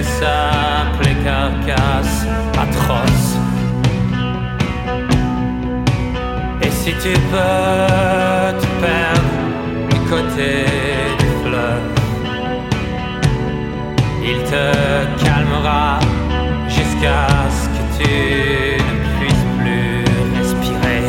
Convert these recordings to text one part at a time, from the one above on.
elle s'appelait carcasse atroce. Et si tu peux te perdre du côté du fleuve, il te calmera jusqu'à ce que tu ne puisses plus respirer.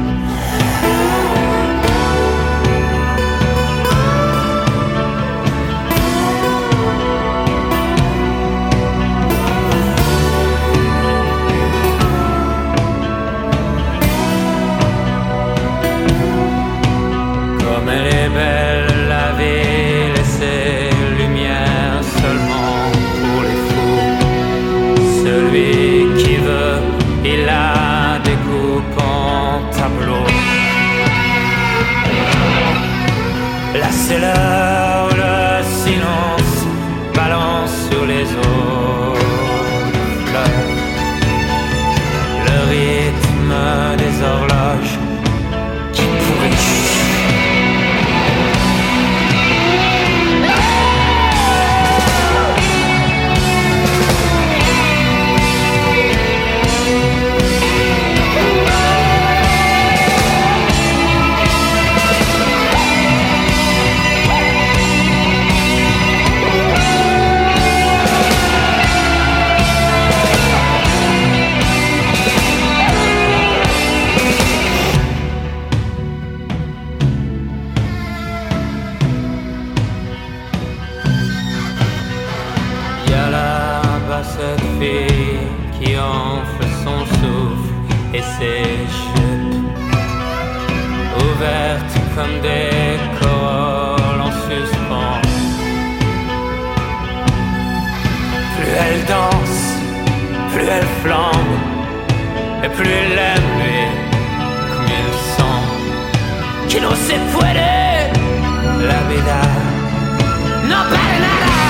Comme elle est belle la ville et ses lumières seulement pour les fous. Celui qui veut, il la découpe en tableau. Là c'est l'heure où le silence balance sur les eaux du fleuve le rythme des horloges qui pourrissent. Cette fille qui enfle son souffle et ses chutes ouvertes comme des corolles en suspens. Plus elle danse, plus elle flambe, et plus elle aime lui comme il sent que no se puede la vida no para nada.